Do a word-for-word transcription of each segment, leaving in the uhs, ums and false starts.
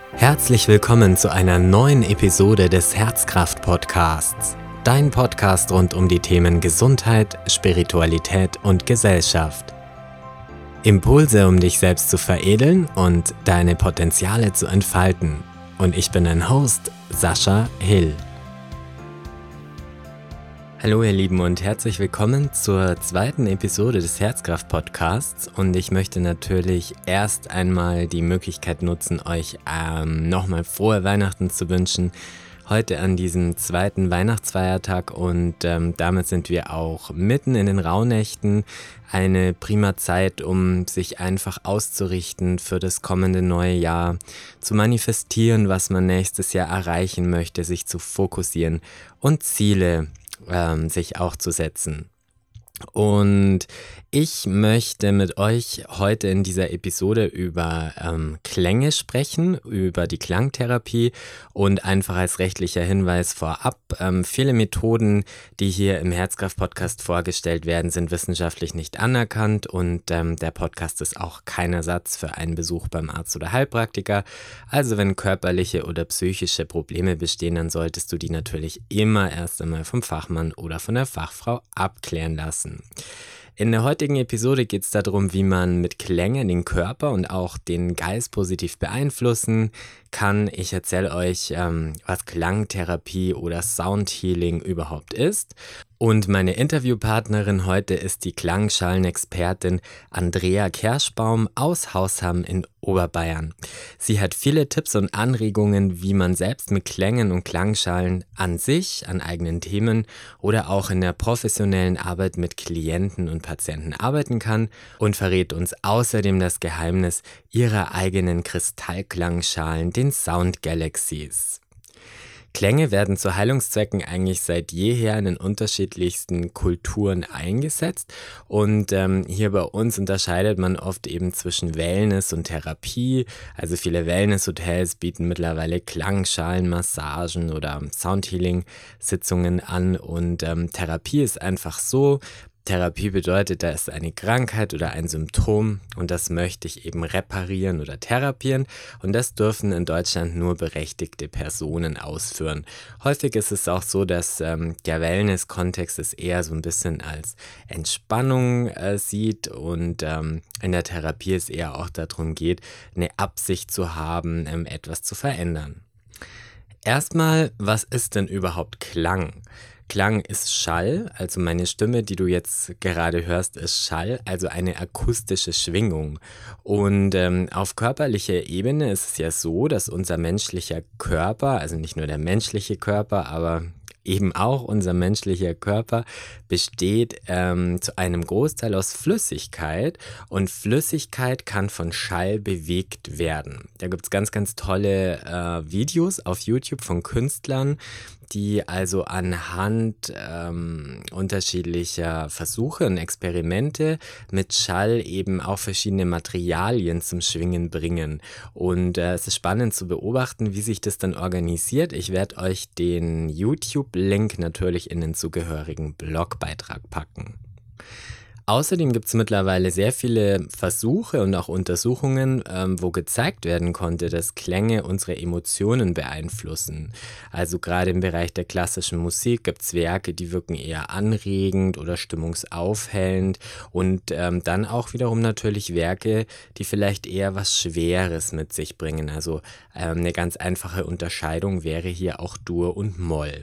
Herzlich willkommen zu einer neuen Episode des Herzkraft-Podcasts. Dein Podcast rund um die Themen Gesundheit, Spiritualität und Gesellschaft. Impulse, um dich selbst zu veredeln und deine Potenziale zu entfalten. Und ich bin dein Host, Sascha Hill. Hallo ihr Lieben und herzlich willkommen zur zweiten Episode des Herzkraft-Podcasts, und ich möchte natürlich erst einmal die Möglichkeit nutzen, euch ähm, nochmal frohe Weihnachten zu wünschen, heute an diesem zweiten Weihnachtsfeiertag, und ähm, damit sind wir auch mitten in den Rauhnächten, eine prima Zeit, um sich einfach auszurichten für das kommende neue Jahr, zu manifestieren, was man nächstes Jahr erreichen möchte, sich zu fokussieren und Ziele Ähm, sich auch zu setzen. Und ich möchte mit euch heute in dieser Episode über ähm, Klänge sprechen, über die Klangtherapie, und einfach als rechtlicher Hinweis vorab, ähm, viele Methoden, die hier im Herzkraft-Podcast vorgestellt werden, sind wissenschaftlich nicht anerkannt, und ähm, der Podcast ist auch kein Ersatz für einen Besuch beim Arzt oder Heilpraktiker. Also wenn körperliche oder psychische Probleme bestehen, dann solltest du die natürlich immer erst einmal vom Fachmann oder von der Fachfrau abklären lassen. In der heutigen Episode geht es darum, wie man mit Klängen den Körper und auch den Geist positiv beeinflussen kann. Ich erzähle euch, ähm, was Klangtherapie oder Soundhealing überhaupt ist. Und meine Interviewpartnerin heute ist die Klangschalenexpertin Andrea Kerschbaum aus Hausham in Oberbayern. Sie hat viele Tipps und Anregungen, wie man selbst mit Klängen und Klangschalen an sich, an eigenen Themen oder auch in der professionellen Arbeit mit Klienten und Patienten arbeiten kann, und verrät uns außerdem das Geheimnis ihrer eigenen Kristallklangschalen, den Sound Galaxies. Klänge werden zu Heilungszwecken eigentlich seit jeher in den unterschiedlichsten Kulturen eingesetzt, und ähm, hier bei uns unterscheidet man oft eben zwischen Wellness und Therapie. Also viele Wellness-Hotels bieten mittlerweile Klangschalen, Massagen oder Soundhealing-Sitzungen an, und ähm, Therapie ist einfach so. Therapie bedeutet, da ist eine Krankheit oder ein Symptom, und das möchte ich eben reparieren oder therapieren, und das dürfen in Deutschland nur berechtigte Personen ausführen. Häufig ist es auch so, dass ähm, der Wellness-Kontext es eher so ein bisschen als Entspannung äh, sieht, und ähm, in der Therapie es eher auch darum geht, eine Absicht zu haben, ähm, etwas zu verändern. Erstmal, was ist denn überhaupt Klang? Klang ist Schall, also meine Stimme, die du jetzt gerade hörst, ist Schall, also eine akustische Schwingung. Und ähm, auf körperlicher Ebene ist es ja so, dass unser menschlicher Körper, also nicht nur der menschliche Körper, aber eben auch unser menschlicher Körper besteht ähm, zu einem Großteil aus Flüssigkeit, und Flüssigkeit kann von Schall bewegt werden. Da gibt es ganz, ganz tolle äh, Videos auf YouTube von Künstlern, die also anhand ähm, unterschiedlicher Versuche und Experimente mit Schall eben auch verschiedene Materialien zum Schwingen bringen. Und äh, es ist spannend zu beobachten, wie sich das dann organisiert. Ich werde euch den YouTube-Link natürlich in den zugehörigen Blogbeitrag packen. Außerdem gibt es mittlerweile sehr viele Versuche und auch Untersuchungen, ähm, wo gezeigt werden konnte, dass Klänge unsere Emotionen beeinflussen. Also gerade im Bereich der klassischen Musik gibt es Werke, die wirken eher anregend oder stimmungsaufhellend, und ähm, dann auch wiederum natürlich Werke, die vielleicht eher was Schweres mit sich bringen. Also ähm, eine ganz einfache Unterscheidung wäre hier auch Dur und Moll.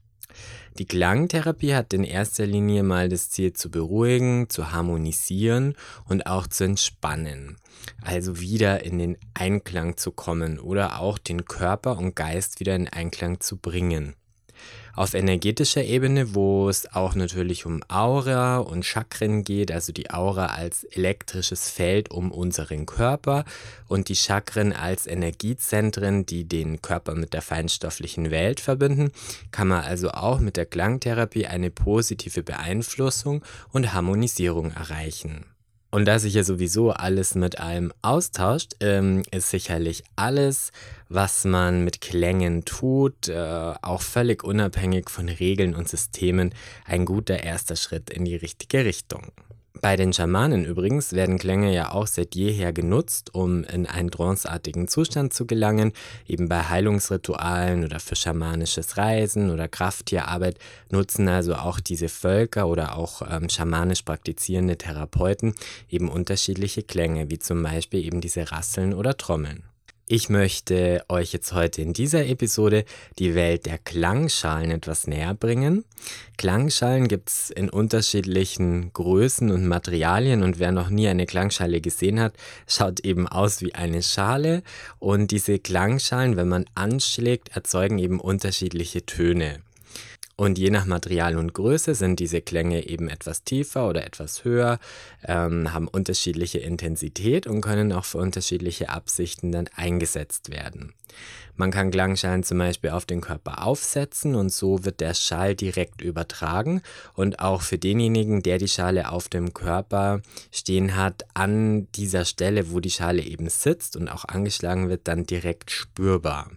Die Klangtherapie hat in erster Linie mal das Ziel, zu beruhigen, zu harmonisieren und auch zu entspannen. Also wieder in den Einklang zu kommen oder auch den Körper und Geist wieder in Einklang zu bringen. Auf energetischer Ebene, wo es auch natürlich um Aura und Chakren geht, also die Aura als elektrisches Feld um unseren Körper und die Chakren als Energiezentren, die den Körper mit der feinstofflichen Welt verbinden, kann man also auch mit der Klangtherapie eine positive Beeinflussung und Harmonisierung erreichen. Und da sich ja sowieso alles mit allem austauscht, ähm, ist sicherlich alles, was man mit Klängen tut, äh, auch völlig unabhängig von Regeln und Systemen, ein guter erster Schritt in die richtige Richtung. Bei den Schamanen übrigens werden Klänge ja auch seit jeher genutzt, um in einen tranceartigen Zustand zu gelangen. Eben bei Heilungsritualen oder für schamanisches Reisen oder Krafttierarbeit nutzen also auch diese Völker oder auch ähm, schamanisch praktizierende Therapeuten eben unterschiedliche Klänge, wie zum Beispiel eben diese Rasseln oder Trommeln. Ich möchte euch jetzt heute in dieser Episode die Welt der Klangschalen etwas näher bringen. Klangschalen gibt es in unterschiedlichen Größen und Materialien und wer noch nie eine Klangschale gesehen hat, schaut eben aus wie eine Schale und diese Klangschalen, wenn man anschlägt, erzeugen eben unterschiedliche Töne. Und je nach Material und Größe sind diese Klänge eben etwas tiefer oder etwas höher, ähm, haben unterschiedliche Intensität und können auch für unterschiedliche Absichten dann eingesetzt werden. Man kann Klangschalen zum Beispiel auf den Körper aufsetzen und so wird der Schall direkt übertragen und auch für denjenigen, der die Schale auf dem Körper stehen hat, an dieser Stelle, wo die Schale eben sitzt und auch angeschlagen wird, dann direkt spürbar.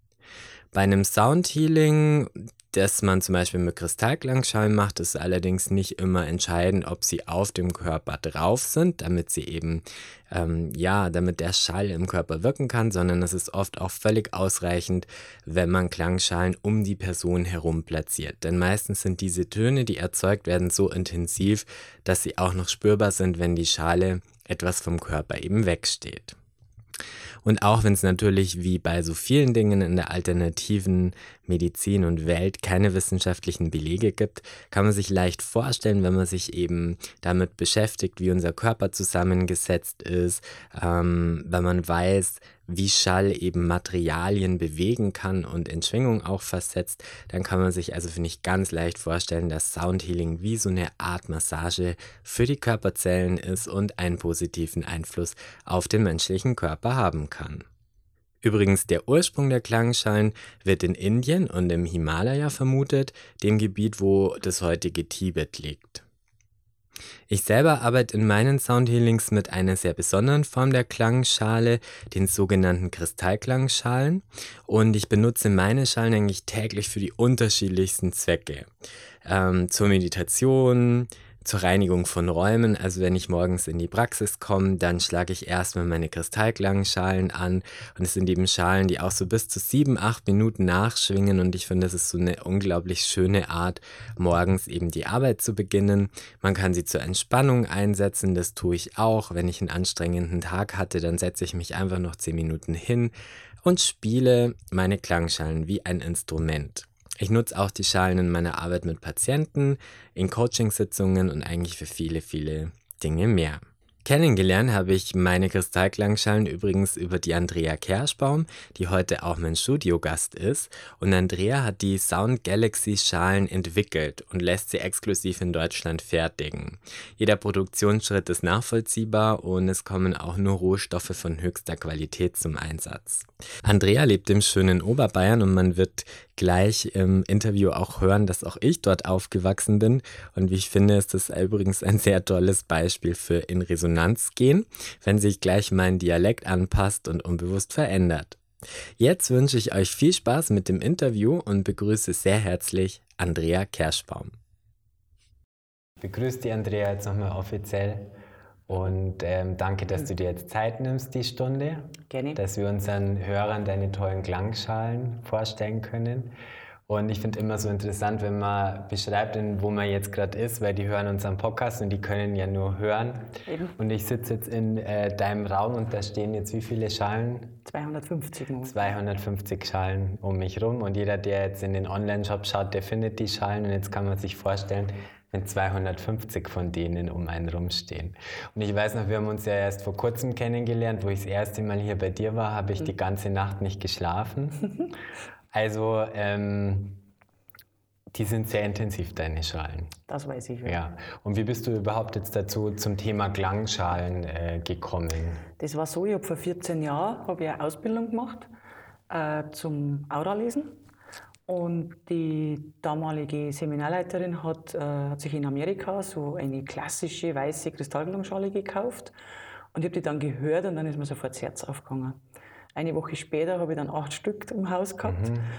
Bei einem Soundhealing, das man zum Beispiel mit Kristallklangschalen macht, ist allerdings nicht immer entscheidend, ob sie auf dem Körper drauf sind, damit sie eben, ähm, ja, damit der Schall im Körper wirken kann, sondern es ist oft auch völlig ausreichend, wenn man Klangschalen um die Person herum platziert. Denn meistens sind diese Töne, die erzeugt werden, so intensiv, dass sie auch noch spürbar sind, wenn die Schale etwas vom Körper eben wegsteht. Und auch wenn es natürlich wie bei so vielen Dingen in der alternativen Medizin und Welt keine wissenschaftlichen Belege gibt, kann man sich leicht vorstellen, wenn man sich eben damit beschäftigt, wie unser Körper zusammengesetzt ist, ähm, wenn man weiß, wie Schall eben Materialien bewegen kann und in Schwingung auch versetzt, dann kann man sich also, finde ich, ganz leicht vorstellen, dass Soundhealing wie so eine Art Massage für die Körperzellen ist und einen positiven Einfluss auf den menschlichen Körper haben kann. Übrigens, der Ursprung der Klangschalen wird in Indien und im Himalaya vermutet, dem Gebiet, wo das heutige Tibet liegt. Ich selber arbeite in meinen Soundhealings mit einer sehr besonderen Form der Klangschale, den sogenannten Kristallklangschalen. Und ich benutze meine Schalen eigentlich täglich für die unterschiedlichsten Zwecke. Ähm, zur Meditation, zur Reinigung von Räumen, also wenn ich morgens in die Praxis komme, dann schlage ich erstmal meine Kristallklangschalen an und es sind eben Schalen, die auch so bis zu sieben, acht Minuten nachschwingen und ich finde, das ist so eine unglaublich schöne Art, morgens eben die Arbeit zu beginnen. Man kann sie zur Entspannung einsetzen, das tue ich auch. Wenn ich einen anstrengenden Tag hatte, dann setze ich mich einfach noch zehn Minuten hin und spiele meine Klangschalen wie ein Instrument. Ich nutze auch die Schalen in meiner Arbeit mit Patienten, in Coachingsitzungen und eigentlich für viele, viele Dinge mehr. Kennengelernt habe ich meine Kristallklangschalen übrigens über die Andrea Kerschbaum, die heute auch mein Studiogast ist. Und Andrea hat die Sound Galaxy Schalen entwickelt und lässt sie exklusiv in Deutschland fertigen. Jeder Produktionsschritt ist nachvollziehbar und es kommen auch nur Rohstoffe von höchster Qualität zum Einsatz. Andrea lebt im schönen Oberbayern und man wird gleich im Interview auch hören, dass auch ich dort aufgewachsen bin. Und wie ich finde, ist das übrigens ein sehr tolles Beispiel für in Resonanz gehen, wenn sich gleich mein Dialekt anpasst und unbewusst verändert. Jetzt wünsche ich euch viel Spaß mit dem Interview und begrüße sehr herzlich Andrea Kerschbaum. Ich begrüße dich, Andrea, jetzt nochmal offiziell. Und ähm, danke, dass du dir jetzt Zeit nimmst, die Stunde. Gerne. Dass wir unseren Hörern deine tollen Klangschalen vorstellen können. Und ich finde immer so interessant, wenn man beschreibt, wo man jetzt gerade ist, weil die hören unseren Podcast und die können ja nur hören. Eben. Und ich sitze jetzt in äh, deinem Raum und da stehen jetzt wie viele Schalen? zweihundertfünfzig. zweihundertfünfzig Schalen um mich rum. Und jeder, der jetzt in den Online-Shop schaut, der findet die Schalen. Und jetzt kann man sich vorstellen, wenn zweihundertfünfzig von denen um einen rumstehen. Und ich weiß noch, wir haben uns ja erst vor kurzem kennengelernt, wo ich das erste Mal hier bei dir war, habe ich mhm. die ganze Nacht nicht geschlafen. Also, ähm, die sind sehr intensiv, deine Schalen. Das weiß ich. Ja. ja. Und wie bist du überhaupt jetzt dazu zum Thema Klangschalen äh, gekommen? Das war so, ich habe vor vierzehn Jahren habe ich eine Ausbildung gemacht äh, zum Auralesen. Und die damalige Seminarleiterin hat, äh, hat sich in Amerika so eine klassische weiße Kristallklangschale gekauft. Und ich habe die dann gehört und dann ist mir sofort das Herz aufgegangen. Eine Woche später habe ich dann acht Stück im Haus gehabt. Mhm.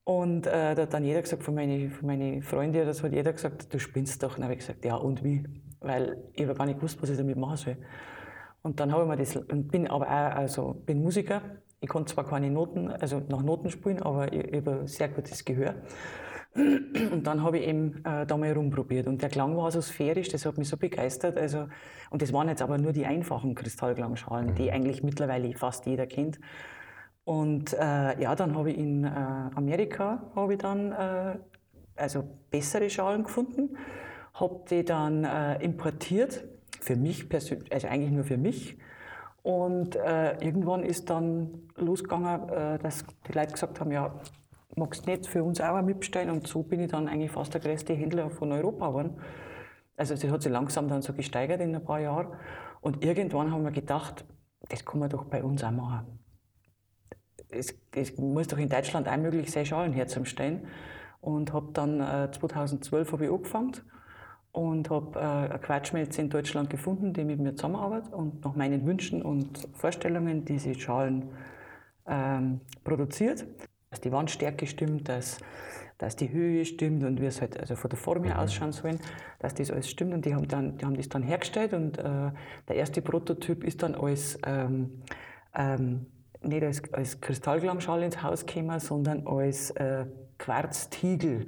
Und äh, da hat dann jeder gesagt, von meinen von meine Freunden oder so, hat jeder gesagt, du spinnst doch. Und dann habe ich gesagt, ja und wie? Weil ich habe gar nicht gewusst, was ich damit machen soll. Und dann habe ich mir das, und bin aber auch, also bin Musiker. Ich konnte zwar keine Noten, also nach Noten spielen, aber ich, ich habe ein sehr gutes Gehör. Und dann habe ich eben äh, da mal rumprobiert. Und der Klang war so sphärisch, das hat mich so begeistert. Also, und das waren jetzt aber nur die einfachen Kristallklangschalen, mhm. die eigentlich mittlerweile fast jeder kennt. Und äh, ja, dann habe ich in äh, Amerika habe ich dann äh, also bessere Schalen gefunden, habe die dann äh, importiert, für mich persönlich, also eigentlich nur für mich. Und äh, irgendwann ist dann losgegangen, äh, dass die Leute gesagt haben, ja, magst du nicht für uns auch mitbestellen? Und so bin ich dann eigentlich fast der größte Händler von Europa geworden. Also das hat sich langsam dann so gesteigert in ein paar Jahren. Und irgendwann haben wir gedacht, das kann man doch bei uns auch machen. Es, es muss doch in Deutschland auch möglich sein, Schalen herzustellen. Und habe dann äh, zweitausendzwölf habe ich angefangen und habe äh, eine Quetschmelze in Deutschland gefunden, die mit mir zusammenarbeitet und nach meinen Wünschen und Vorstellungen diese Schalen ähm, produziert. Dass die Wandstärke stimmt, dass, dass die Höhe stimmt und wie es halt also von der Form her ausschauen sollen, dass das alles stimmt. Und die haben, dann, die haben das dann hergestellt und äh, der erste Prototyp ist dann als ähm, ähm, nicht als, als Kristallklangschale ins Haus gekommen, sondern als äh, Quarztiegel.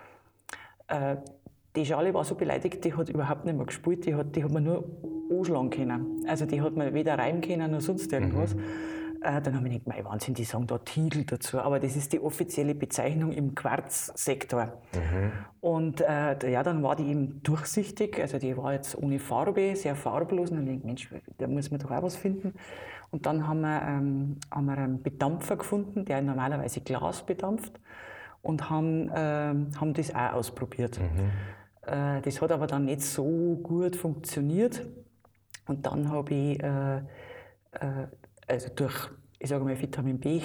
Äh, die Schale war so beleidigt, die hat überhaupt nicht mehr gespielt, die hat, die hat man nur anschlagen können. Also die hat man weder reiben können noch sonst irgendwas. Mhm. Äh, dann habe ich gedacht, mein Wahnsinn, die sagen da Tiegel dazu, aber das ist die offizielle Bezeichnung im Quarzsektor. Mhm. Und äh, ja, dann war die eben durchsichtig, also die war jetzt ohne Farbe, sehr farblos. Und dann habe ich gedacht, Mensch, da muss man doch auch was finden. Und dann haben wir, ähm, haben wir einen Bedampfer gefunden, der normalerweise Glas bedampft, und haben, ähm, haben das auch ausprobiert. Mhm. Äh, das hat aber dann nicht so gut funktioniert. Und dann habe ich äh, äh, also durch, ich sage mal, Vitamin B,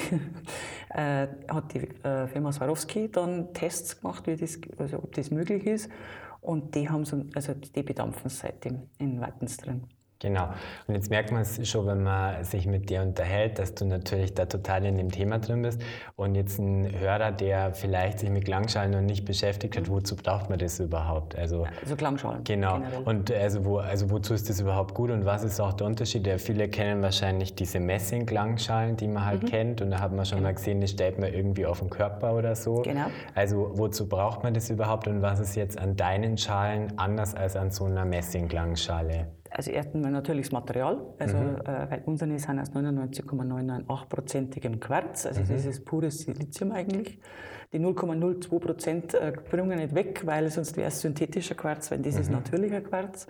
äh, hat die äh, Firma Swarovski dann Tests gemacht, wie das, also ob das möglich ist. Und die haben so, also die bedampfen es seitdem in Wattens drin. Genau. Und jetzt merkt man es schon, wenn man sich mit dir unterhält, dass du natürlich da total in dem Thema drin bist. Und jetzt ein Hörer, der vielleicht sich mit Klangschalen noch nicht beschäftigt hat, wozu braucht man das überhaupt? Also, also Klangschalen. Genau. Generell. Und also, wo, also wozu ist das überhaupt gut und was ist auch der Unterschied? Ja, viele kennen wahrscheinlich diese Messing-Klangschalen, die man halt mhm. kennt. Und da hat man schon genau. mal gesehen, das stellt man irgendwie auf den Körper oder so. Genau. Also wozu braucht man das überhaupt und was ist jetzt an deinen Schalen anders als an so einer Messing-Klangschale? Also erstens natürlich das Material, also mhm. äh, weil unsere sind aus neunundneunzig Komma neunundneunzig prozentigem Quarz, also mhm. das ist pures Silizium eigentlich. Die null Komma null zwei Prozent äh, bringen wir nicht weg, weil sonst wäre es synthetischer Quarz, weil das mhm. ist natürlicher Quarz.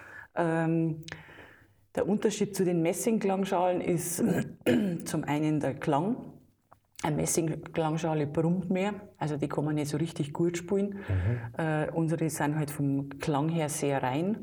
Ähm, der Unterschied zu den Messingklangschalen ist zum einen der Klang. Eine Messingklangschale brummt mehr, also die kann man nicht so richtig gut spielen. Mhm. Äh, unsere sind halt vom Klang her sehr rein.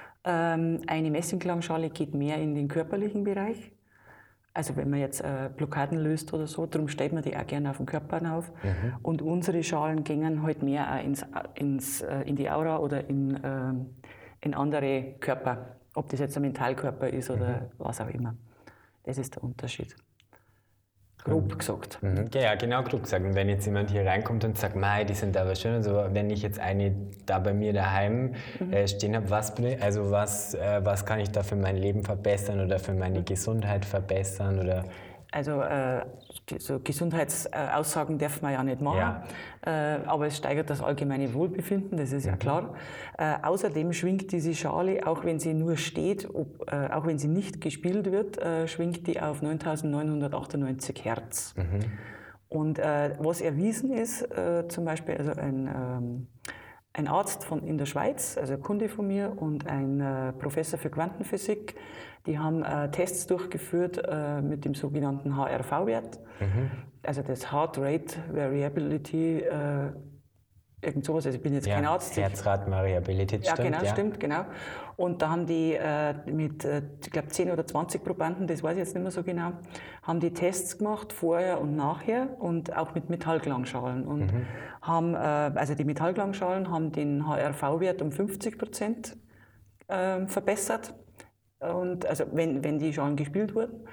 Eine Messingklangschale geht mehr in den körperlichen Bereich. Also wenn man jetzt äh, Blockaden löst oder so, darum stellt man die auch gerne auf den Körper auf. Mhm. Und unsere Schalen gehen halt mehr auch ins, ins, äh, in die Aura oder in, äh, in andere Körper. Ob das jetzt ein Mentalkörper ist oder mhm. was auch immer. Das ist der Unterschied. Grob gesagt. Mhm. Ja, genau, grob gesagt. Und wenn jetzt jemand hier reinkommt und sagt, mei, die sind aber schön, also wenn ich jetzt eine da bei mir daheim mhm. äh, stehen habe, was, also was, äh, was kann ich da für mein Leben verbessern oder für meine mhm. Gesundheit verbessern? Oder? Also äh, so Gesundheitsaussagen darf man ja nicht machen, ja. Äh, aber es steigert das allgemeine Wohlbefinden, das ist mhm. ja klar. Äh, außerdem schwingt diese Schale, auch wenn sie nur steht, ob, äh, auch wenn sie nicht gespielt wird, äh, schwingt die auf neuntausendneunhundertachtundneunzig Hertz. Mhm. Und äh, was erwiesen ist, äh, zum Beispiel also ein, ähm, ein Arzt von, in der Schweiz, also ein Kunde von mir und ein äh, Professor für Quantenphysik, die haben äh, Tests durchgeführt äh, mit dem sogenannten H R V-Wert, mhm. also das Heart Rate Variability, äh, irgend sowas, also ich bin jetzt ja, kein Arzt. Herzratenvariabilität, ja, stimmt. Genau, ja, stimmt, genau. Und da haben die äh, mit, äh, ich glaube, zehn oder zwanzig Probanden, das weiß ich jetzt nicht mehr so genau, haben die Tests gemacht, vorher und nachher und auch mit Metallklangschalen. Und mhm. haben, äh, also die Metallklangschalen haben den H R V-Wert um fünfzig Prozent äh, verbessert. Und, also wenn, wenn die Schalen gespielt wurden.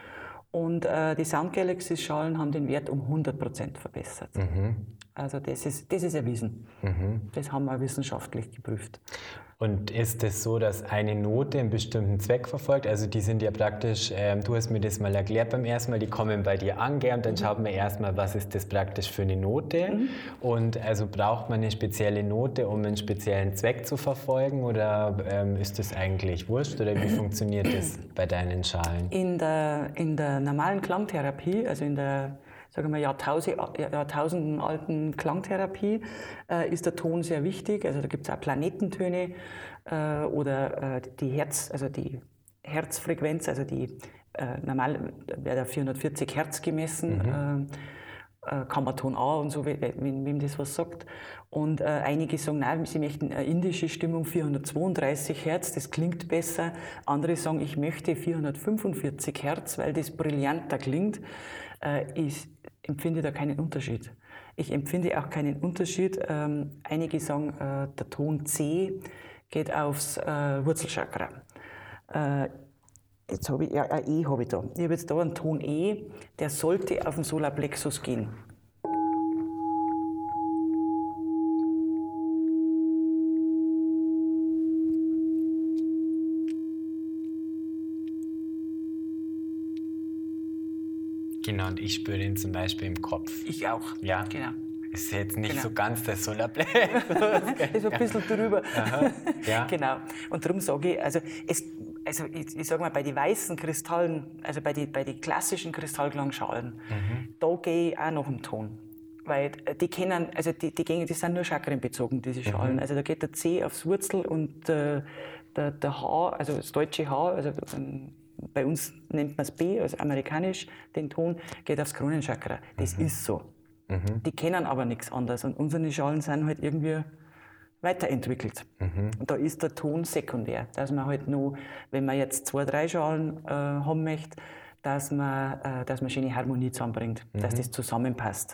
Und äh, die Sound Galaxy-Schalen haben den Wert um hundert Prozent verbessert. Mhm. Also das ist, das ist erwiesen. Mhm. Das haben wir wissenschaftlich geprüft. Und ist es so, dass eine Note einen bestimmten Zweck verfolgt? Also die sind ja praktisch, ähm, du hast mir das mal erklärt beim ersten Mal, die kommen bei dir an, gell, und dann mhm. schaut man erstmal, was ist das praktisch für eine Note? Mhm. Und also braucht man eine spezielle Note, um einen speziellen Zweck zu verfolgen, oder ähm, ist das eigentlich wurscht, oder wie funktioniert das bei deinen Schalen? In der, in der normalen Klangtherapie, also in der sagen wir Jahrtausend, Jahrtausenden alten Klangtherapie, äh, ist der Ton sehr wichtig. Also da gibt es auch Planetentöne äh, oder äh, die Herz, also die Herzfrequenz, also die äh, normal wird ja vierhundertvierzig Hertz gemessen, mhm. äh, Kammerton A und so, wenn wem das was sagt. Und äh, einige sagen, nein, sie möchten eine indische Stimmung vierhundertzweiunddreißig Hertz, das klingt besser. Andere sagen, ich möchte vierhundertfünfundvierzig Hertz, weil das brillanter klingt. Äh, ich empfinde da keinen Unterschied. Ich empfinde auch keinen Unterschied. Ähm, einige sagen, äh, der Ton C geht aufs äh, Wurzelchakra. Äh, jetzt habe ich, ja, ein E habe ich da. Ich habe jetzt da einen Ton E, der sollte auf den Solarplexus gehen. Genau, und ich spüre den zum Beispiel im Kopf. Ich auch. Ja, genau. Ist jetzt nicht genau. so ganz der Solarplexus. Ist ein bisschen drüber. Aha, ja. Genau. Und darum sage ich, also, es, also ich, ich sage mal, bei den weißen Kristallen, also bei den bei die klassischen Kristallklangschalen, mhm. da gehe ich auch noch im Ton. Weil die kennen, also die, die, gehen, die sind nur chakrenbezogen, diese Schalen. Mhm. Also da geht der C aufs Wurzel und äh, der, der H, also das deutsche H, also ähm, bei uns nennt man es B, also amerikanisch, den Ton, geht aufs Kronenchakra. Das mhm. ist so. Mhm. Die kennen aber nichts anderes. Und unsere Schalen sind halt irgendwie weiterentwickelt. Mhm. Und da ist der Ton sekundär. Dass man halt noch, wenn man jetzt zwei, drei Schalen äh, haben möchte, dass man, äh, dass man schöne Harmonie zusammenbringt, mhm. dass das zusammenpasst.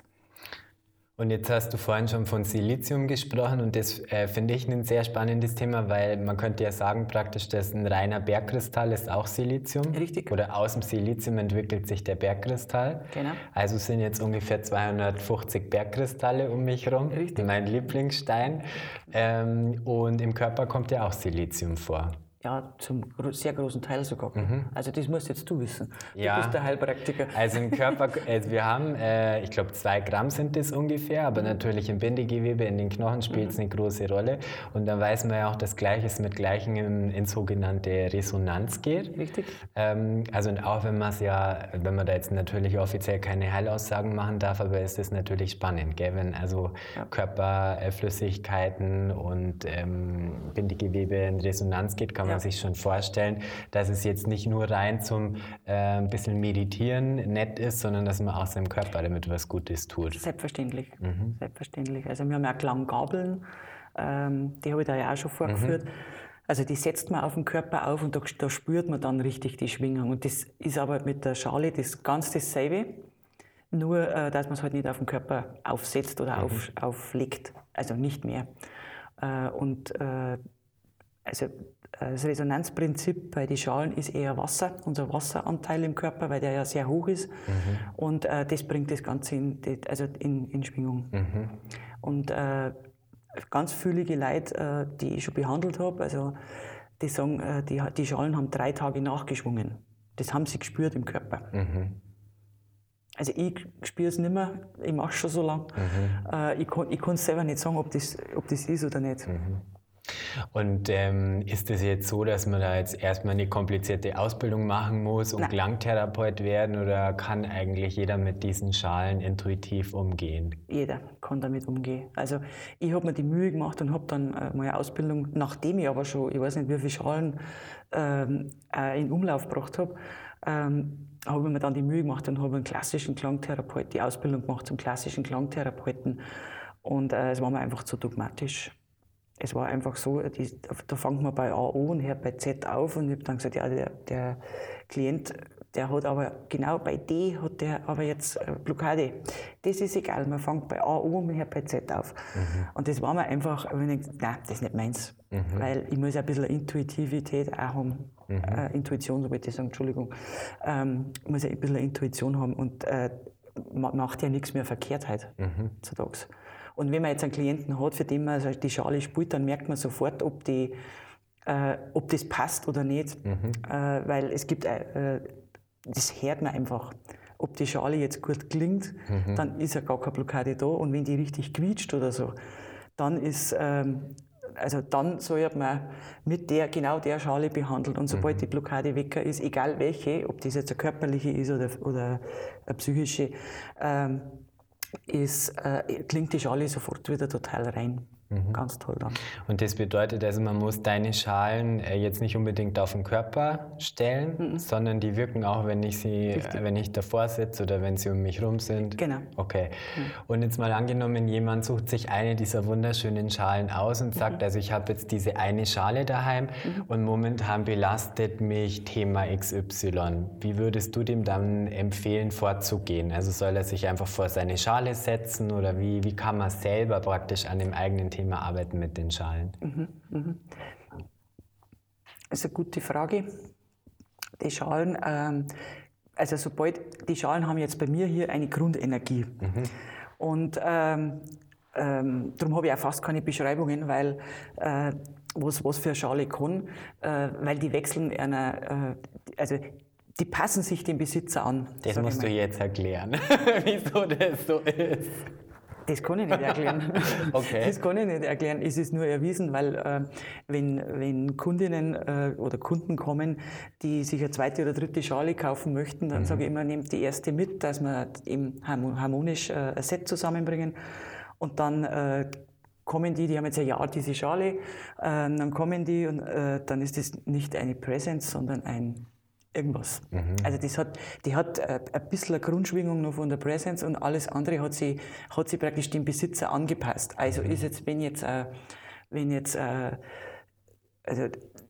Und jetzt hast du vorhin schon von Silizium gesprochen und das äh, finde ich ein sehr spannendes Thema, weil man könnte ja sagen praktisch, dass ein reiner Bergkristall ist auch Silizium. Richtig. Oder aus dem Silizium entwickelt sich der Bergkristall. Genau. Also sind jetzt ungefähr zweihundertfünfzig Bergkristalle um mich herum. Richtig. Mein Lieblingsstein. Ähm, und im Körper kommt ja auch Silizium vor. Ja, zum sehr großen Teil sogar. Mhm. Also das musst jetzt du wissen. Du ja. bist der Heilpraktiker. Also im Körper, also wir haben, äh, ich glaube zwei Gramm sind das ungefähr, aber mhm. natürlich im Bindegewebe, in den Knochen spielt es mhm. eine große Rolle. Und dann weiß man ja auch, dass Gleiches mit Gleichem in, in sogenannte Resonanz geht. Richtig. Ähm, also und auch wenn man es ja, wenn man da jetzt natürlich offiziell keine Heilaussagen machen darf, aber ist es natürlich spannend, gell? Wenn also ja. Körperflüssigkeiten und ähm, Bindegewebe in Resonanz geht, kann man ja. sich schon vorstellen, dass es jetzt nicht nur rein zum äh, ein bisschen Meditieren nett ist, sondern dass man auch seinem Körper damit was Gutes tut. Selbstverständlich, mhm. selbstverständlich. Also wir haben ja Klanggabeln, ähm, die habe ich da ja auch schon vorgeführt. Mhm. Also die setzt man auf den Körper auf und da, da spürt man dann richtig die Schwingung. Und das ist aber mit der Schale das ganz dasselbe, nur äh, dass man es halt nicht auf den Körper aufsetzt oder mhm. auf, auflegt, also nicht mehr. Äh, und äh, also das Resonanzprinzip bei den Schalen ist eher Wasser, unser Wasseranteil im Körper, weil der ja sehr hoch ist. Mhm. Und äh, das bringt das Ganze in, also in, in Schwingung. Mhm. Und äh, ganz fühlige Leute, äh, die ich schon behandelt habe, also die sagen, äh, die, die Schalen haben drei Tage nachgeschwungen. Das haben sie gespürt im Körper. Mhm. Also ich spüre es nicht mehr, ich mache es schon so lange. Mhm. Äh, ich kann es selber nicht sagen, ob das, ob das ist oder nicht. Mhm. Und ähm, ist es jetzt so, dass man da jetzt erstmal eine komplizierte Ausbildung machen muss und Nein. Klangtherapeut werden, oder kann eigentlich jeder mit diesen Schalen intuitiv umgehen? Jeder kann damit umgehen. Also ich habe mir die Mühe gemacht und habe dann äh, meine Ausbildung, nachdem ich aber schon, ich weiß nicht wie viele Schalen ähm, äh, in Umlauf gebracht habe, ähm, habe ich mir dann die Mühe gemacht und habe einen klassischen Klangtherapeut, die Ausbildung gemacht zum klassischen Klangtherapeuten. Und äh, es war mir einfach zu dogmatisch. Es war einfach so, die, da fängt man bei A O und hört bei Z auf, und ich habe dann gesagt, ja, der, der Klient, der hat aber genau bei D hat der aber jetzt Blockade. Das ist egal, man fängt bei A O und man hört bei Z auf. Mhm. Und das war mir einfach, ich dachte, nein, das ist nicht meins, mhm. weil ich muss ein bisschen Intuitivität auch haben. Mhm. Äh, Intuition, so wollte ich sagen, Entschuldigung. Ähm, muss ja ein bisschen Intuition haben und äh, man macht ja nichts mehr verkehrt heute, mhm. heutzutage. Und wenn man jetzt einen Klienten hat, für den man die Schale spielt, dann merkt man sofort, ob, die, äh, ob das passt oder nicht. Mhm. Äh, weil es gibt, äh, das hört man einfach. Ob die Schale jetzt gut klingt, mhm. dann ist ja gar keine Blockade da. Und wenn die richtig quietscht oder so, dann ist, ähm, also dann sollte man mit der, genau der Schale behandeln. Und sobald mhm. die Blockade weg ist, egal welche, ob das jetzt eine körperliche ist oder, oder eine psychische, ähm, ist, äh, klingt die Schale sofort wieder total rein. Mhm. Ganz toll dann. Und das bedeutet also, man muss deine Schalen äh, jetzt nicht unbedingt auf den Körper stellen, mhm. sondern die wirken auch, wenn ich sie, äh, wenn ich davor sitze oder wenn sie um mich rum sind. Genau. Okay. Mhm. Und jetzt mal angenommen, jemand sucht sich eine dieser wunderschönen Schalen aus und sagt, mhm. also ich habe jetzt diese eine Schale daheim mhm. und momentan belastet mich Thema X Y. Wie würdest du dem dann empfehlen, vorzugehen? Also soll er sich einfach vor seine Schale setzen oder wie, wie kann man selber praktisch an dem eigenen Thema arbeiten mit den Schalen? Mhm, mhm. Das ist eine gute Frage. Die Schalen, ähm, also sobald, die Schalen haben jetzt bei mir hier eine Grundenergie. Mhm. Und ähm, ähm, darum habe ich auch fast keine Beschreibungen, weil äh, was, was für eine Schale kann, äh, weil die wechseln einer, äh, also die passen sich dem Besitzer an. Das musst du jetzt erklären, wieso das so ist. Das kann ich nicht erklären. Okay. Das kann ich nicht erklären. Es ist nur erwiesen, weil äh, wenn, wenn Kundinnen äh, oder Kunden kommen, die sich eine zweite oder dritte Schale kaufen möchten, dann mhm. sage ich immer, nehmt die erste mit, dass wir eben harmonisch äh, ein Set zusammenbringen. Und dann äh, kommen die, die haben jetzt ein Jahr diese Schale, äh, dann kommen die und äh, dann ist das nicht eine Präsenz, sondern ein irgendwas. Mhm. Also das hat, die hat äh, ein bisschen eine Grundschwingung noch von der Präsenz und alles andere hat sie, hat sie praktisch dem Besitzer angepasst. Also mhm. ist jetzt, wenn jetzt, äh, wenn jetzt, äh, also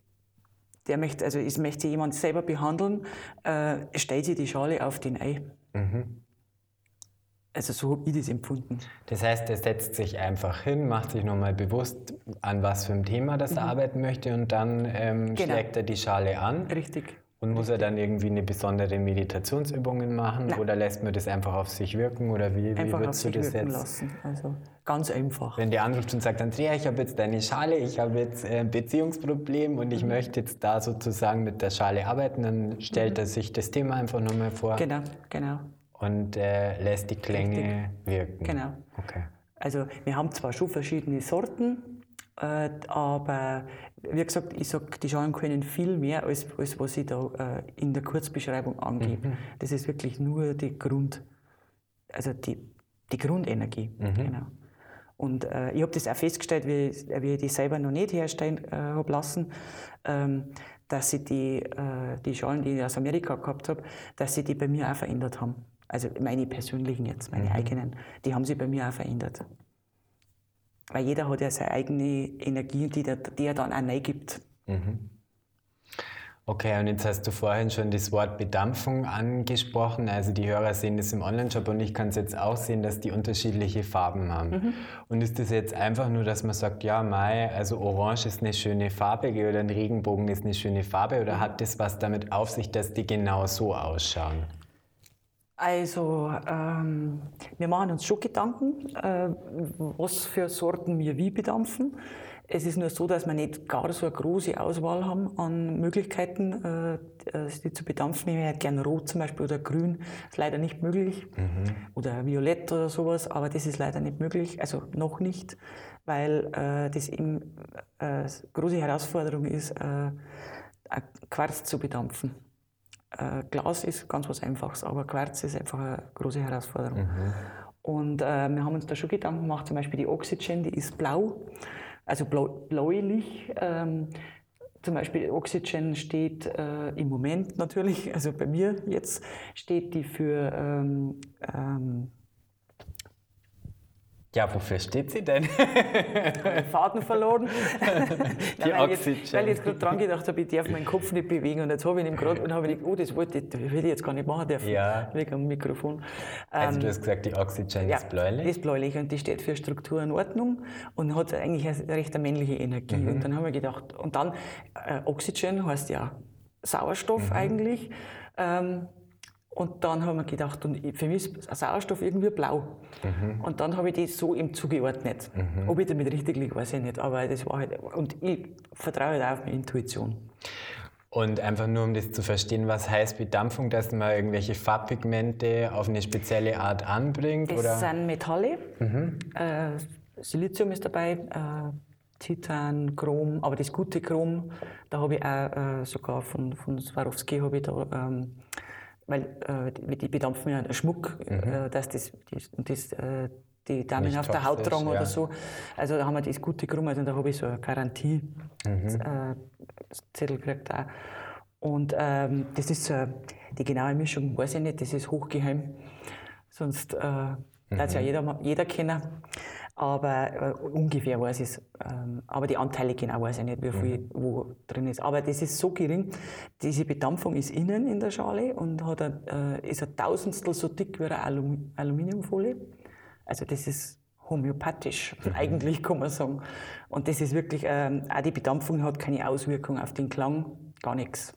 der möchte, also es möchte jemand selber behandeln, äh, stellt sie die Schale auf den Ei. Mhm. Also so habe ich das empfunden. Das heißt, er setzt sich einfach hin, macht sich nochmal bewusst, an was für ein Thema das mhm. er arbeiten möchte und dann ähm, genau. schlägt er die Schale an. Richtig. Und muss er dann irgendwie eine besondere Meditationsübungen machen? Nein. Oder lässt man das einfach auf sich wirken? Oder wie, wie würdest du das jetzt? Lassen. Also ganz einfach. Wenn der anruft und sagt, Andrea, ich habe jetzt deine Schale, ich habe jetzt ein Beziehungsproblem und ich mhm. möchte jetzt da sozusagen mit der Schale arbeiten, dann stellt mhm. er sich das Thema einfach nochmal vor. Genau, genau. Und äh, lässt die Klänge Richtig. wirken. Genau. Okay. Also wir haben zwar schon verschiedene Sorten, äh, aber wie gesagt, ich sage, die Schalen können viel mehr, als, als was ich da äh, in der Kurzbeschreibung angebe. Mhm. Das ist wirklich nur die Grund, also die, die Grundenergie. Mhm. Genau. Und äh, ich habe das auch festgestellt, wie, wie ich die selber noch nicht herstellen äh, habe lassen, ähm, dass sie die, äh, die Schalen, die ich aus Amerika gehabt habe, dass sie die bei mir auch verändert haben. Also meine persönlichen jetzt, meine mhm. eigenen, die haben sie bei mir auch verändert. Weil jeder hat ja seine eigene Energie, die, der, die er dann auch reingibt. Mhm. Okay, und jetzt hast du vorhin schon das Wort Bedampfung angesprochen. Also die Hörer sehen das im Onlineshop und ich kann es jetzt auch sehen, dass die unterschiedliche Farben haben. Mhm. Und ist das jetzt einfach nur, dass man sagt, ja, Mai, also Orange ist eine schöne Farbe oder ein Regenbogen ist eine schöne Farbe oder hat das was damit auf sich, dass die genau so ausschauen? Also, ähm, wir machen uns schon Gedanken, äh, was für Sorten wir wie bedampfen. Es ist nur so, dass wir nicht gar so eine große Auswahl haben an Möglichkeiten, äh, die zu bedampfen. Ich hätte gerne Rot zum Beispiel oder Grün, ist leider nicht möglich. Mhm. Oder Violett oder sowas, aber das ist leider nicht möglich, also noch nicht, weil äh, das eben äh, große Herausforderung ist, äh, Quarz zu bedampfen. Glas ist ganz was Einfaches, aber Quarz ist einfach eine große Herausforderung. Mhm. Und äh, wir haben uns da schon Gedanken gemacht, zum Beispiel die Oxygen, die ist blau, also blau, bläulich. Ähm, zum Beispiel Oxygen steht äh, im Moment natürlich, also bei mir jetzt, steht die für ähm, ähm, ja, wofür steht sie denn? Faden verloren. Die Nein, weil, Oxygen. jetzt, weil ich jetzt gerade dran gedacht habe, ich darf meinen Kopf nicht bewegen. Und jetzt habe ich ihn gerade und habe gedacht, oh, das wollte ich, das hätte ich jetzt gar nicht machen dürfen. Ja. Wegen dem Mikrofon. Also ähm, du hast gesagt, die Oxygen ja, ist bläulich? Die ist bläulich und die steht für Struktur und Ordnung und hat eigentlich eine recht männliche Energie. Mhm. Und dann haben wir gedacht, und dann, äh, Oxygen heißt ja Sauerstoff Mhm. eigentlich. Ähm, und dann haben wir gedacht, und für mich ist Sauerstoff irgendwie blau. Mhm. Und dann habe ich das so ihm zugeordnet. Mhm. Ob ich damit richtig liege, weiß ich nicht. Aber das war halt, und ich vertraue halt auch auf meine Intuition. Und einfach nur, um das zu verstehen, was heißt Bedampfung, dass man irgendwelche Farbpigmente auf eine spezielle Art anbringt? Das oder? sind Metalle. Mhm. Äh, Silizium ist dabei, äh, Titan, Chrom, aber das gute Chrom, da habe ich auch äh, sogar von, von Swarovski, habe ich da, ähm, weil äh, die, die bedampfen ja Schmuck, mhm. äh, dass das, das, das äh, die Damen Nicht auf der Haut toxisch, tragen ja. oder so. Also da haben wir das gute Chrom, also da habe ich so eine Garantie Mhm. äh, Zettel gekriegt auch. Und ähm, das ist äh, die genaue Mischung, weiß ich nicht, das ist hochgeheim. Sonst äh, mhm. darf es ja jeder, jeder kennen. Aber äh, ungefähr weiß ich es. Ähm, aber die Anteile genau weiß ich nicht, wie viel mhm. wo drin ist. Aber das ist so gering. Diese Bedampfung ist innen in der Schale und hat ein, äh, ist ein Tausendstel so dick wie eine Alum Aluminiumfolie. Also das ist homöopathisch, mhm. eigentlich kann man sagen. Und das ist wirklich, ähm, auch die Bedampfung hat keine Auswirkung auf den Klang, gar nichts.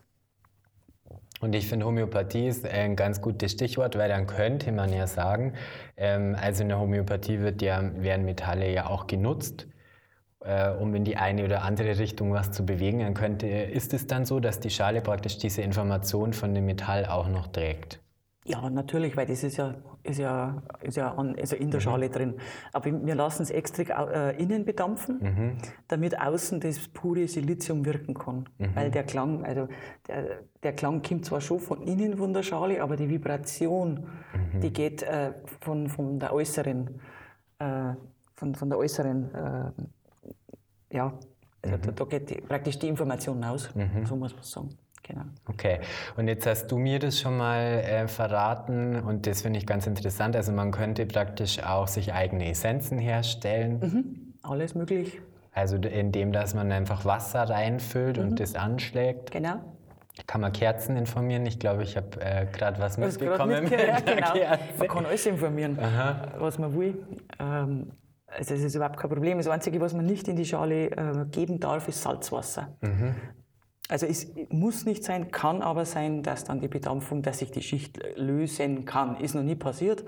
Und ich finde, Homöopathie ist ein ganz gutes Stichwort, weil dann könnte man ja sagen, ähm, also in der Homöopathie wird ja, werden Metalle ja auch genutzt, äh, um in die eine oder andere Richtung was zu bewegen. Dann könnte, ist es dann so, dass die Schale praktisch diese Information von dem Metall auch noch trägt? Ja, natürlich, weil das ist ja, ist ja, ist ja an, also in der mhm. Schale drin. Aber wir lassen es extra äh, innen bedampfen, mhm. damit außen das pure Silizium wirken kann. Mhm. Weil der Klang, also der, der Klang kommt zwar schon von innen von der Schale, aber die Vibration, mhm. die geht äh, von, von der äußeren, äh, von, von der äußeren, äh, ja, also mhm. da, da geht die, praktisch die Information aus, mhm. so muss man sagen. Genau. Okay, und jetzt hast du mir das schon mal äh, verraten und das finde ich ganz interessant. Also man könnte praktisch auch sich eigene Essenzen herstellen. Mhm. Alles möglich. Also indem, dass man einfach Wasser reinfüllt mhm. und das anschlägt. Genau. Kann man Kerzen informieren? Ich glaube, ich habe äh, gerade was mitbekommen. Mit ja, genau. Man kann alles informieren, Aha. was man will. Ähm, also das ist überhaupt kein Problem. Das Einzige, was man nicht in die Schale äh, geben darf, ist Salzwasser. Mhm. Also es muss nicht sein, kann aber sein, dass dann die Bedampfung, dass sich die Schicht lösen kann. Ist noch nie passiert,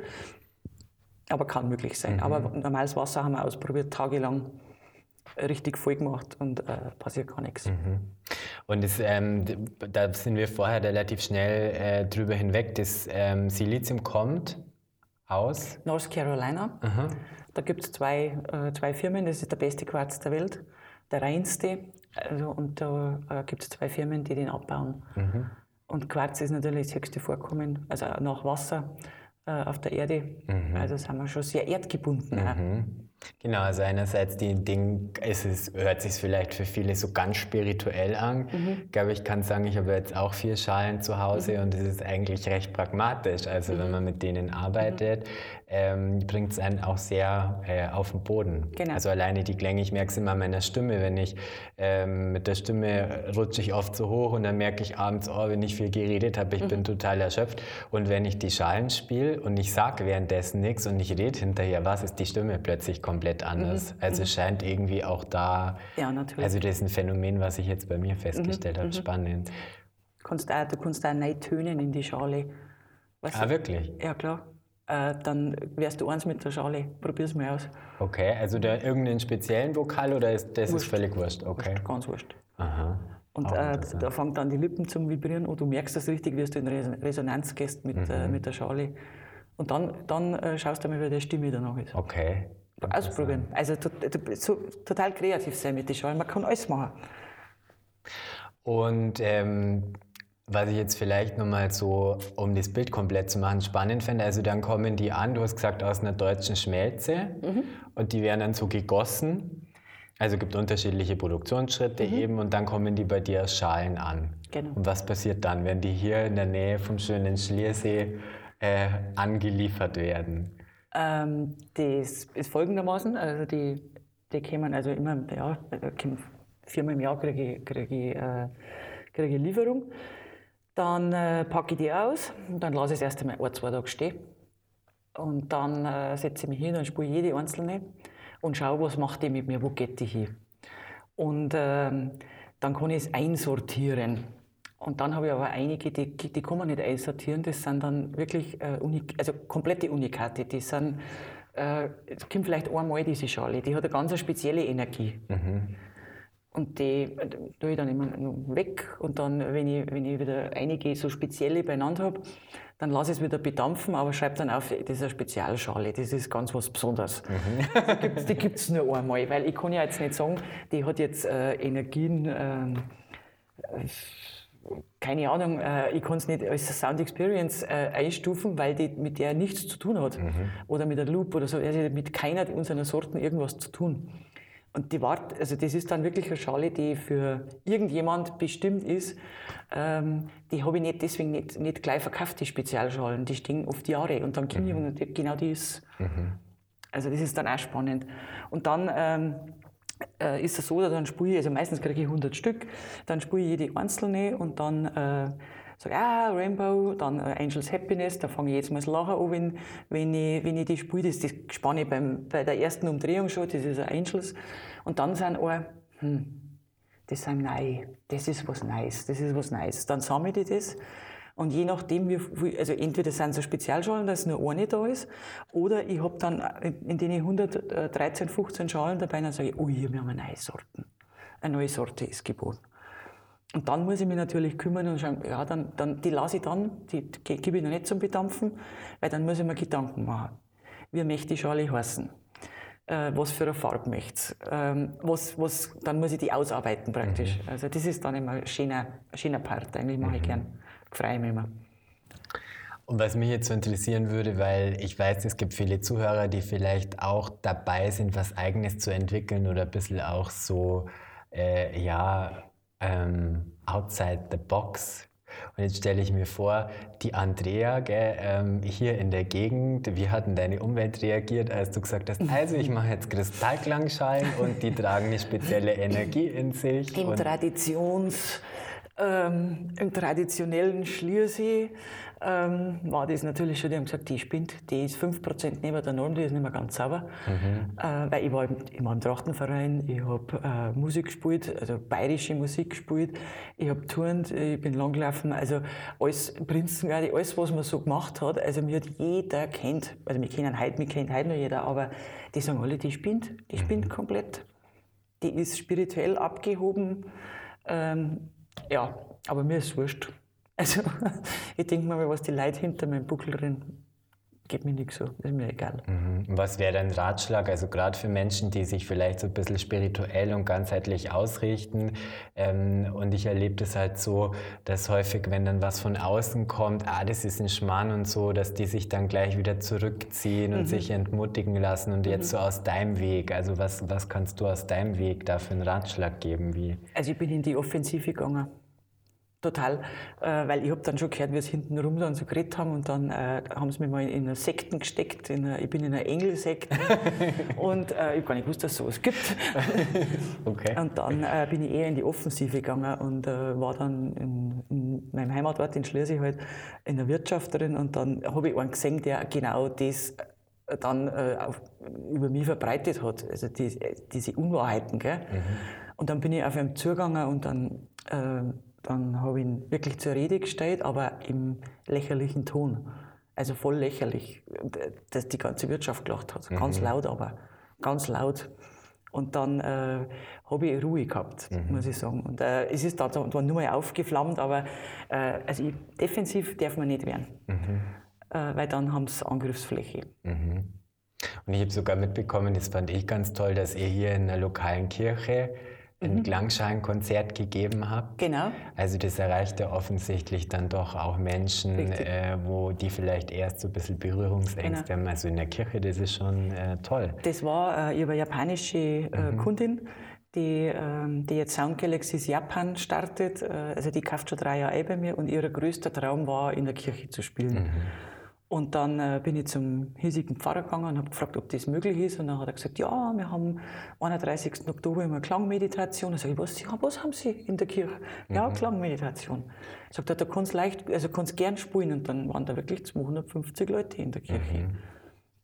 aber kann möglich sein. Mhm. Aber normales Wasser haben wir ausprobiert, tagelang richtig voll gemacht und äh, passiert gar nichts. Mhm. Und das, ähm, da sind wir vorher relativ schnell äh, drüber hinweg. Das ähm, Silizium kommt aus? North Carolina. Aha. Da gibt es zwei, äh, zwei Firmen, das ist der beste Quarz der Welt, der reinste. Also, und da äh, gibt es zwei Firmen, die den abbauen. Mhm. Und Quarz ist natürlich das höchste Vorkommen, also nach Wasser äh, auf der Erde. Mhm. Also sind wir schon sehr erdgebunden. Mhm. Genau, also einerseits die Ding, es ist, hört sich vielleicht für viele so ganz spirituell an. Mhm. Ich glaube, ich kann sagen, ich habe jetzt auch vier Schalen zu Hause mhm. und es ist eigentlich recht pragmatisch. Also mhm. wenn man mit denen arbeitet, mhm. ähm, bringt es einen auch sehr äh, auf den Boden. Genau. Also alleine die Klänge, ich merke es immer an meiner Stimme, wenn ich ähm, mit der Stimme rutsche ich oft so hoch und dann merke ich abends, oh, wenn ich viel geredet habe, ich mhm. bin total erschöpft. Und wenn ich die Schalen spiele und ich sage währenddessen nichts und ich rede hinterher was, ist die Stimme plötzlich komplett anders. Mhm. Also es scheint irgendwie auch da, ja, natürlich. Also das ist ein Phänomen, was ich jetzt bei mir festgestellt mhm. habe, spannend. Du kannst auch, du kannst auch neu tönen in die Schale. Weißt ah, du? Wirklich? Ja, klar. Äh, dann wärst du eins mit der Schale. Probier's mal aus. Okay, also da irgendeinen speziellen Vokal oder ist das ist völlig wurscht? Okay. Wurscht, ganz wurscht. Aha. Und äh, da fängt dann die Lippen zum Vibrieren und du merkst das richtig, wie du in Resonanz gehst mit, mhm. äh, mit der Schale. Und dann, dann äh, schaust du mal, wie die Stimme danach ist. Okay. Ausprobieren. Also to, to, so, total kreativ sein mit den Schalen. Man kann alles machen. Und ähm, was ich jetzt vielleicht nochmal so, um das Bild komplett zu machen, spannend finde, also dann kommen die an, du hast gesagt, aus einer deutschen Schmelze mhm. und die werden dann so gegossen. Also es gibt unterschiedliche Produktionsschritte mhm. eben und dann kommen die bei dir aus Schalen an. Genau. Und was passiert dann, wenn die hier in der Nähe vom schönen Schliersee äh, angeliefert werden? Ähm, das ist folgendermaßen, also die, die kommen also immer, ja, viermal im Jahr kriege ich, kriege ich, äh, kriege ich Lieferung. Dann äh, packe ich die aus, und dann lasse ich es erst einmal ein, zwei Tage stehen. Und dann äh, setze ich mich hin und spiele jede einzelne und schaue, was macht die mit mir, wo geht die hin. Und ähm, dann kann ich es einsortieren. Und dann habe ich aber einige, die, die kann man nicht einsortieren, das sind dann wirklich äh, Unik, also komplette Unikate. Die sind, äh, es kommt vielleicht einmal diese Schale, die hat eine ganz spezielle Energie. Mhm. Und die äh, tue ich dann immer noch weg und dann, wenn ich, wenn ich wieder einige so spezielle beieinander habe, dann lasse ich es wieder bedampfen, aber schreibe dann auf, das ist eine Spezialschale, das ist ganz was Besonderes. Mhm. Die gibt es nur einmal, weil ich kann ja jetzt nicht sagen, die hat jetzt äh, Energien, äh, keine Ahnung, äh, ich kann es nicht als Sound Experience äh, einstufen, weil die mit der nichts zu tun hat. Mhm. Oder mit der Loop oder so. Also mit keiner unserer Sorten irgendwas zu tun. Und die Wart, also das ist dann wirklich eine Schale, die für irgendjemand bestimmt ist. Ähm, die habe ich nicht, deswegen nicht, nicht gleich verkauft, die Spezialschalen. Die stehen oft Jahre. Und dann komme ich und genau die ist. Mhm. Also das ist dann auch spannend. Und dann ähm, äh, ist es so, dann spiele ich, also meistens kriege ich hundert Stück, dann spiele ich jede einzelne und dann äh, sage ich, ah, Rainbow, dann äh, Angels Happiness, da fange ich jetzt mal das Lachen an, wenn, wenn, ich, wenn ich die spiele, das, das spanne ich beim, bei der ersten Umdrehung schon, das ist ein Angels. Und dann sind auch, hm, das sind neu, das ist was Neues, das ist was Neues. Dann sammle ich das. Und je nachdem, wie, also entweder sind es so Spezialschalen, dass nur eine da ist, oder ich habe dann in den hundertdreizehn, fünfzehn Schalen dabei, dann sage ich, ui, wir haben eine neue Sorte. Eine neue Sorte ist geboren. Und dann muss ich mich natürlich kümmern und schauen, ja, dann, dann, die lasse ich dann, die gebe ich noch nicht zum Bedampfen, weil dann muss ich mir Gedanken machen. Wie möchte die Schale heißen? Äh, was für eine Farbe möchte es? Ähm, was, was, dann muss ich die ausarbeiten praktisch. Mhm. Also das ist dann immer ein schöner, ein schöner Part, eigentlich mache ich mhm. gern. Freue ich mich immer. Und was mich jetzt so interessieren würde, weil ich weiß, es gibt viele Zuhörer, die vielleicht auch dabei sind, was Eigenes zu entwickeln oder ein bisschen auch so, äh, ja, ähm, outside the box. Und jetzt stelle ich mir vor, die Andrea, gell, ähm, hier in der Gegend, wie hat denn deine Umwelt reagiert, als du gesagt hast, also ich mache jetzt Kristallklangschalen und die tragen eine spezielle Energie in sich. Im Traditions... Ähm, im traditionellen Schliersee ähm, war das natürlich schon, die haben gesagt, die spinnt, die ist fünf Prozent neben der Norm, die ist nicht mehr ganz sauber. Mhm. Äh, weil ich war, im, ich war im Trachtenverein, ich habe äh, Musik gespielt, also bayerische Musik gespielt, ich habe turnt, ich bin langgelaufen, also alles Prinzengarde, alles, was man so gemacht hat, also mir hat jeder kennt, also wir kennen heute, mir kennt heute noch jeder, aber die sagen alle, die spinnt, die spinnt mhm. komplett. Die ist spirituell abgehoben, ähm, ja, aber mir ist es wurscht. Also, ich denke mal, was die Leute hinter meinem Buckel drin, geht mir nichts so, ist mir egal. Mhm. Was wäre dein Ratschlag, also gerade für Menschen, die sich vielleicht so ein bisschen spirituell und ganzheitlich ausrichten, ähm, und ich erlebe das halt so, dass häufig, wenn dann was von außen kommt, ah, das ist ein Schmarrn und so, dass die sich dann gleich wieder zurückziehen und mhm. sich entmutigen lassen und mhm. jetzt so aus deinem Weg, also was, was kannst du aus deinem Weg da für einen Ratschlag geben? Wie? Also ich bin in die Offensive gegangen. Total, äh, weil ich habe dann schon gehört, wie sie hintenrum dann so geredet haben und dann äh, haben sie mich mal in eine Sekten gesteckt, in eine, ich bin in einer Engelsekte und äh, ich habe gar nicht gewusst, dass es sowas gibt. Okay. Und dann äh, bin ich eher in die Offensive gegangen und äh, war dann in, in meinem Heimatort in Schliersee halt in der Wirtschaft drin und dann habe ich einen gesehen, der genau das dann äh, auf, über mich verbreitet hat, also die, diese Unwahrheiten. Gell? Mhm. Und dann bin ich auf ihn zugegangen und dann äh, Dann habe ich ihn wirklich zur Rede gestellt, aber im lächerlichen Ton. Also voll lächerlich, dass die ganze Wirtschaft gelacht hat. Ganz mhm. laut, aber ganz laut. Und dann äh, habe ich Ruhe gehabt, mhm. muss ich sagen. Und äh, es ist dann zwar nur mal aufgeflammt, aber äh, also ich, defensiv darf man nicht werden. Mhm. Äh, weil dann haben sie Angriffsfläche. Mhm. Und ich habe sogar mitbekommen, das fand ich ganz toll, dass ihr hier in einer lokalen Kirche ein mhm. Klangschalenkonzert gegeben habt. Genau. Also das erreicht ja offensichtlich dann doch auch Menschen, äh, wo die vielleicht erst so ein bisschen Berührungsängste genau. haben. Also in der Kirche, das ist schon äh, toll. Das war äh, über eine japanische äh, mhm. Kundin, die, ähm, die jetzt Sound Galaxies Japan startet. Äh, also die kauft schon drei Jahre ein bei mir und ihr größter Traum war, in der Kirche zu spielen. Mhm. Und dann äh, bin ich zum hiesigen Pfarrer gegangen und habe gefragt, ob das möglich ist. Und dann hat er gesagt, ja, wir haben am einunddreißigsten Oktober immer Klangmeditation. Dann sage ich, was, ja, was haben Sie in der Kirche? Mhm. Ja, Klangmeditation. Sagt er, da kannst leicht, also kannst gern spielen. Und dann waren da wirklich zweihundertfünfzig Leute in der Kirche. Mhm.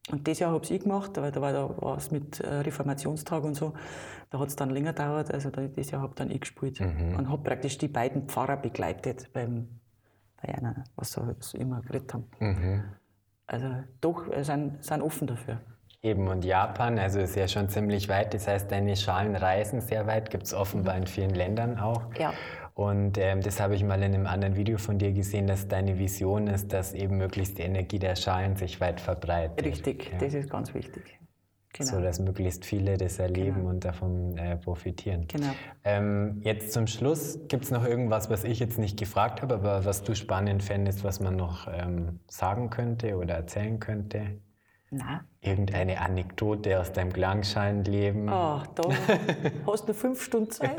Und das Jahr habe ich gemacht, weil da war da was mit Reformationstag und so. Da hat es dann länger gedauert, also da, das Jahr habe dann ich gespielt. Mhm. Und habe praktisch die beiden Pfarrer begleitet beim, bei einer, was sie halt immer geredet haben. Mhm. Also doch, wir sind, sind offen dafür. Eben, und Japan, also ist ja schon ziemlich weit, das heißt, deine Schalen reisen sehr weit, gibt es offenbar mhm. in vielen Ländern auch. Ja. Und ähm, das habe ich mal in einem anderen Video von dir gesehen, dass deine Vision ist, dass eben möglichst die Energie der Schalen sich weit verbreitet. Richtig, ja. Das ist ganz wichtig. Genau. So, dass möglichst viele das erleben genau. und davon äh, profitieren. Genau. Ähm, jetzt zum Schluss, gibt es noch irgendwas, was ich jetzt nicht gefragt habe, aber was du spannend fändest, was man noch ähm, sagen könnte oder erzählen könnte? Nein. Irgendeine Anekdote aus deinem Klangschalenleben? Ach, da hast du fünf Stunden Zeit.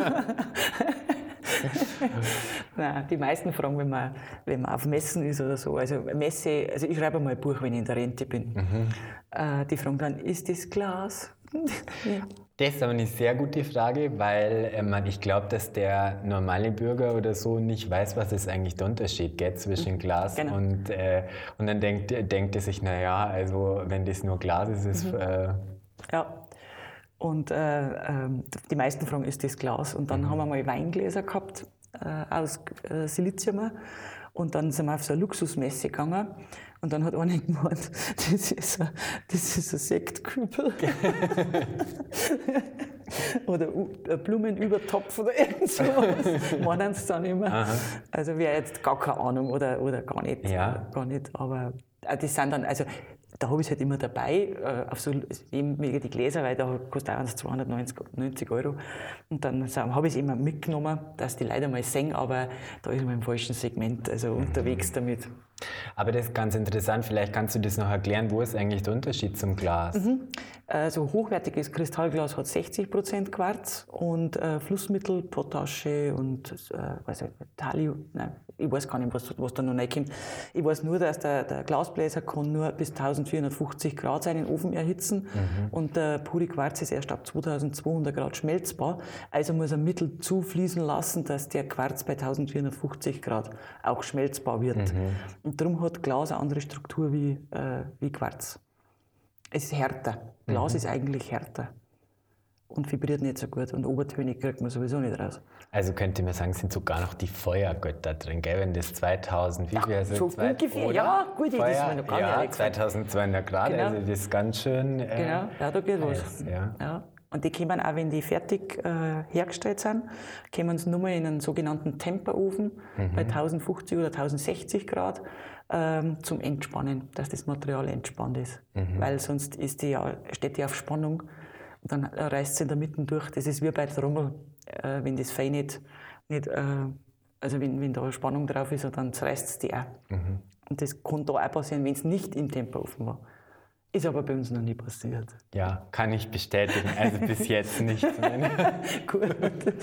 Nein, die meisten fragen, wenn man, wenn man auf Messen ist oder so. Also Messe, also ich schreibe mal ein Buch, wenn ich in der Rente bin. Mhm. Äh, die fragen dann, ist das Glas? Ja. Das ist aber eine sehr gute Frage, weil äh, ich glaube, dass der normale Bürger oder so nicht weiß, was ist eigentlich der Unterschied geht zwischen Glas genau. und äh, und dann denkt, denkt er sich, naja, also wenn das nur Glas ist, ist... Mhm. Äh, ja. Und äh, äh, die meisten fragen, ist das Glas? Und dann mhm. haben wir mal Weingläser gehabt äh, aus äh, Silizium. Und dann sind wir auf so eine Luxusmesse gegangen. Und dann hat einer gemeint, das ist ein, das ist ein Sektkübel. Oder ein Blumenübertopf oder irgend sowas. Meinen sie dann immer. Aha. Also wäre jetzt gar keine Ahnung oder, oder gar nicht. Ja. Gar nicht. Aber das sind dann, also da habe ich es halt immer dabei, äh, auf so, eben wegen die Gläser, weil da kostet eins zweihundertneunzig Euro. Und dann habe ich es immer mitgenommen, dass die Leute mal sehen, aber da ist man im falschen Segment, also mhm. unterwegs damit. Aber das ist ganz interessant, vielleicht kannst du das noch erklären, wo ist eigentlich der Unterschied zum Glas? Mhm. Also hochwertiges Kristallglas hat sechzig Prozent Quarz und äh, Flussmittel, Potasche und äh, weiß ich, Thallium, nein, ich weiß gar nicht, was, was da noch reinkommt. Ich weiß nur, dass der, der Glasbläser kann nur bis eintausendvierhundertfünfzig Grad seinen Ofen erhitzen mhm. und der pure Quarz ist erst ab zweitausendzweihundert Grad schmelzbar. Also muss er Mittel zufließen lassen, dass der Quarz bei eintausendvierhundertfünfzig Grad auch schmelzbar wird. Mhm. Und darum hat Glas eine andere Struktur wie, äh, wie Quarz. Es ist härter. Glas mhm. ist eigentlich härter und vibriert nicht so gut und Obertöne kriegt man sowieso nicht raus. Also könnte man sagen, sind sogar noch die Feuergötter drin, gell? Wenn das zweitausend, wie viel? Ja, also so zwei, ungefähr, oder? Ja, gut, Feuer, das ist mir noch gar ja, nicht zweitausendzweihundert Grad, genau. Also das ist ganz schön äh, genau, ja, da geht heiß, was. Ja. Ja. Und die kommen auch, wenn die fertig äh, hergestellt sind, kommen sie nur mal in einen sogenannten Temperofen mhm. bei tausendfünfzig oder tausendsechzig Grad ähm, zum Entspannen, dass das Material entspannt ist. Mhm. Weil sonst ist die ja, steht die auf Spannung und dann reißt sie in der Mitte durch. Das ist wie bei der Trommel, äh, wenn das Fell nicht, nicht äh, also wenn, wenn da Spannung drauf ist, dann zerreißt es die auch. Mhm. Und das kann da auch passieren, wenn es nicht im Temperofen war. Ist aber bei uns noch nie passiert. Ja, kann ich bestätigen. Also bis jetzt nicht. Gut.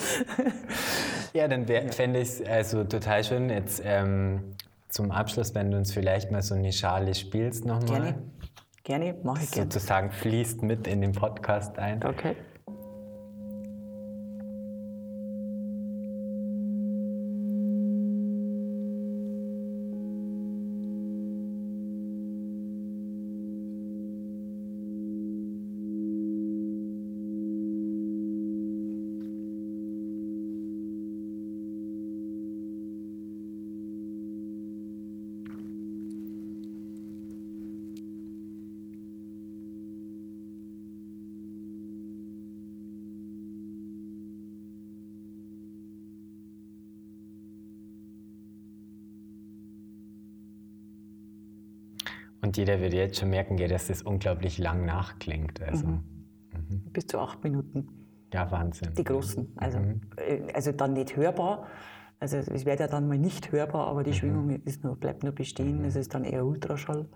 Ja, dann ja. fände ich es also total schön, jetzt ähm, zum Abschluss, wenn du uns vielleicht mal so eine Schale spielst nochmal. Gerne, gerne, mache ich gerne. Sozusagen fließt mit in den Podcast ein. Okay. Und jeder wird jetzt schon merken, dass das unglaublich lang nachklingt. Also, mhm. Mhm. Bis zu acht Minuten. Ja, Wahnsinn. Die großen. Also, mhm. also dann nicht hörbar. Also es wird ja dann mal nicht hörbar, aber die mhm. Schwingung ist nur, bleibt nur bestehen. Es mhm. ist dann eher Ultraschall.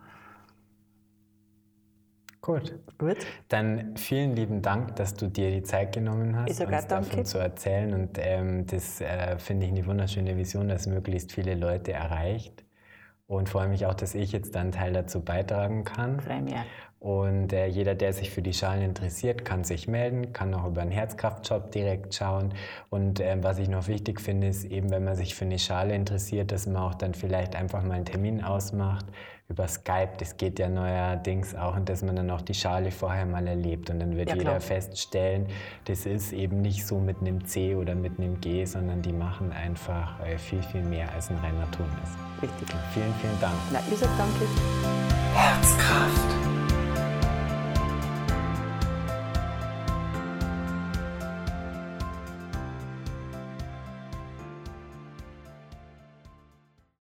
Gut. Gut. Dann vielen lieben Dank, dass du dir die Zeit genommen hast, uns davon zu erzählen. Und ähm, das äh, finde ich eine wunderschöne Vision, dass möglichst viele Leute erreicht. Und freue mich auch, dass ich jetzt einen Teil dazu beitragen kann. Freue mich. Und äh, jeder, der sich für die Schalen interessiert, kann sich melden, kann auch über einen Herzkraftshop direkt schauen. Und äh, was ich noch wichtig finde, ist eben, wenn man sich für eine Schale interessiert, dass man auch dann vielleicht einfach mal einen Termin ausmacht über Skype. Das geht ja neuerdings auch, und dass man dann auch die Schale vorher mal erlebt. Und dann wird ja, jeder feststellen, das ist eben nicht so mit einem C oder mit einem G, sondern die machen einfach äh, viel, viel mehr als ein reiner Ton ist. Richtig. Vielen, vielen Dank. Na, ich sag danke. Herzkraft.